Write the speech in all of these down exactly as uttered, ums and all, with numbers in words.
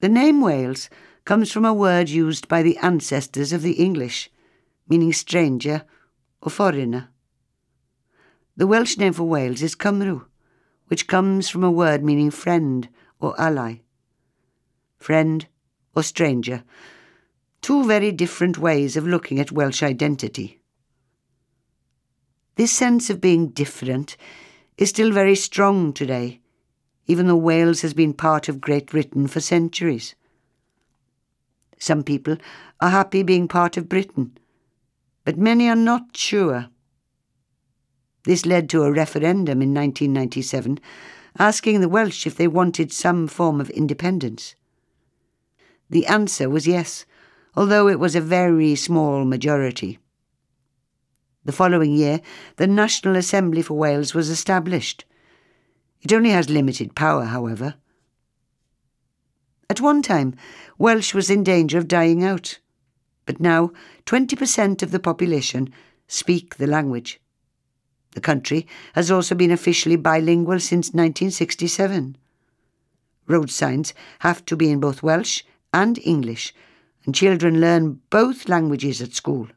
The name Wales comes from a word used by the ancestors of the English, meaning stranger or foreigner. The Welsh name for Wales is Cymru, which comes from a word meaning friend or ally. Friend or stranger, two very different ways of looking at Welsh identity. This sense of being different is still very strong today, even though Wales has been part of Great Britain for centuries. Some people are happy being part of Britain, but many are not sure. This led to a referendum in nineteen ninety-seven asking the Welsh if they wanted some form of independence. The answer was yes, although it was a very small majority. The following year, the National Assembly for Wales was established. It only has limited power, however. At one time, Welsh was in danger of dying out, but now twenty percent of the population speak the language. The country has also been officially bilingual since nineteen sixty-seven. Road signs have to be in both Welsh and English, and children learn both languages at school.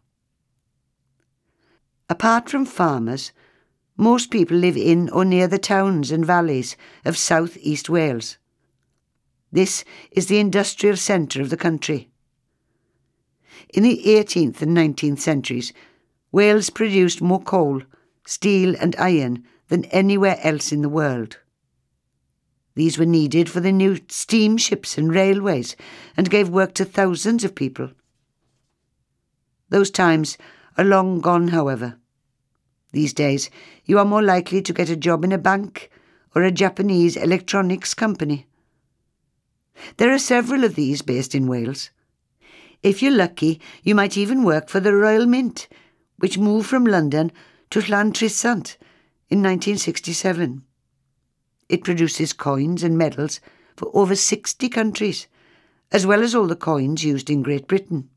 Apart from farmers, most people live in or near the towns and valleys of South East Wales. This is the industrial centre of the country. In the eighteenth and nineteenth centuries, Wales produced more coal, steel and iron than anywhere else in the world. These were needed for the new steamships and railways and gave work to thousands of people. Those times are long gone, however. These days, you are more likely to get a job in a bank or a Japanese electronics company. There are several of these based in Wales. If you're lucky, you might even work for the Royal Mint, which moved from London to Llantrisant in nineteen sixty-seven. It produces coins and medals for over sixty countries, as well as all the coins used in Great Britain.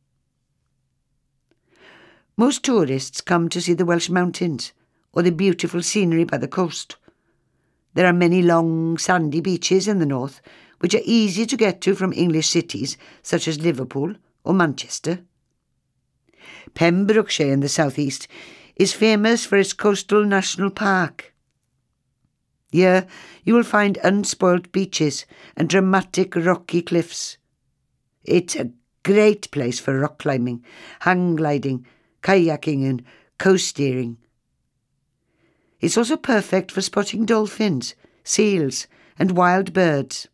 Most tourists come to see the Welsh mountains or the beautiful scenery by the coast. There are many long, sandy beaches in the north, which are easy to get to from English cities such as Liverpool or Manchester. Pembrokeshire in the southeast is famous for its coastal national park. Here you will find unspoilt beaches and dramatic rocky cliffs. It's a great place for rock climbing, hang gliding, kayaking and coast steering. It's also perfect for spotting dolphins, seals and wild birds.